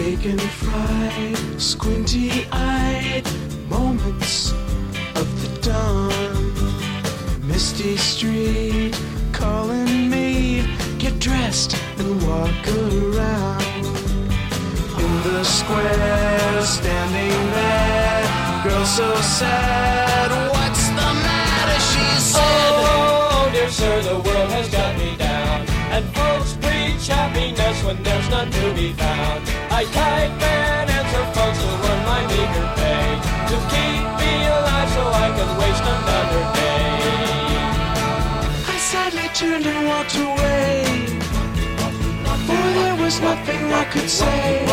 Bacon fried, squinty-eyed moments of the dawn. Misty street calling me, get dressed and walk around. In the square, standing there, girl so sad, what's the matter, she said. Oh, dear sir, the world has got me down, and folks preach happiness when there's none to be found. I type and answer folks who earn my meager pay, to keep me alive so I can waste another day. I sadly turned and walked away, for there was nothing I could say.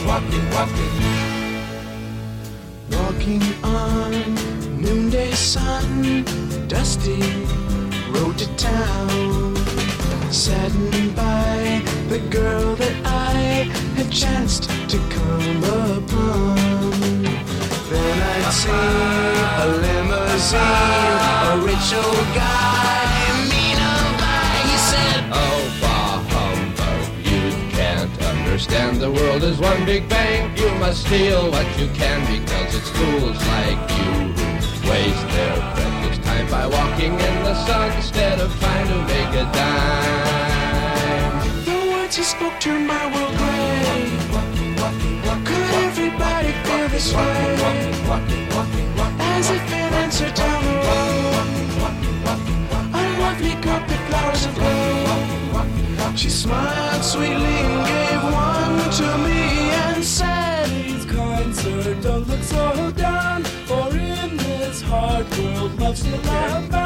Walking on noonday sun, dusty road to town, saddened by the girl that I had chanced to come upon. Then I'd see a limousine, a rich old guy, mean of eye, he said, Oh, bah humbug, you can't understand. The world is one big bank. You must steal what you can, because it's fools like you who waste their precious time by walking in the sun instead of trying to make a dime. The words he spoke turned my world gray. Could everybody feel this way? As if in answer down the road, unlovely carpet flowers of gold. She smiled sweetly and gave one to me and said, Please, kind sir, don't look so down, for in this hard world love's still not found.